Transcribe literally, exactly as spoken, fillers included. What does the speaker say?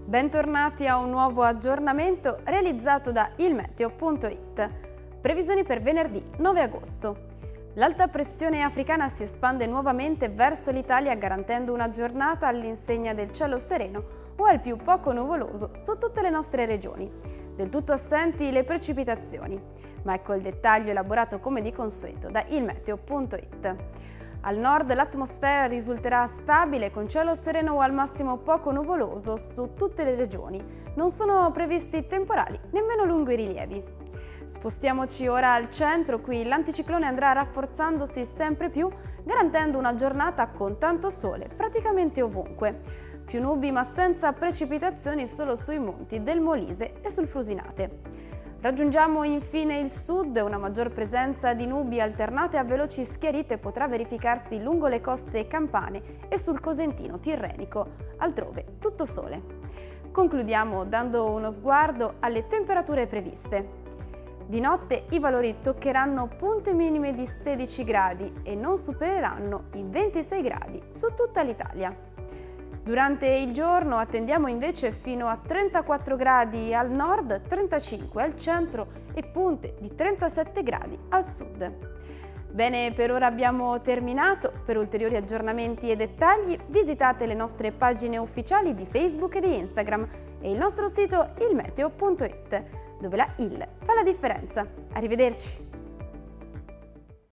Bentornati a un nuovo aggiornamento realizzato da ilmeteo punto it. Previsioni per venerdì nove agosto. L'alta pressione africana si espande nuovamente verso l'Italia garantendo una giornata all'insegna del cielo sereno o al più poco nuvoloso su tutte le nostre regioni. Del tutto assenti le precipitazioni, ma ecco il dettaglio elaborato come di consueto da ilmeteo punto it. Al nord l'atmosfera risulterà stabile con cielo sereno o al massimo poco nuvoloso su tutte le regioni. Non sono previsti temporali, nemmeno lungo i rilievi. Spostiamoci ora al centro, qui l'anticiclone andrà rafforzandosi sempre più, garantendo una giornata con tanto sole praticamente ovunque. Più nubi ma senza precipitazioni solo sui monti del Molise e sul Frusinate. Raggiungiamo infine il sud, una maggior presenza di nubi alternate a veloci schiarite potrà verificarsi lungo le coste campane e sul Cosentino tirrenico, altrove tutto sole. Concludiamo dando uno sguardo alle temperature previste. Di notte i valori toccheranno punte minime di sedici gradi e non supereranno i ventisei gradi su tutta l'Italia. Durante il giorno attendiamo invece fino a trentaquattro gradi al nord, trentacinque al centro e punte di trentasette gradi al sud. Bene, per ora abbiamo terminato. Per ulteriori aggiornamenti e dettagli visitate le nostre pagine ufficiali di Facebook e di Instagram e il nostro sito ilmeteo punto it, dove la il fa la differenza. Arrivederci!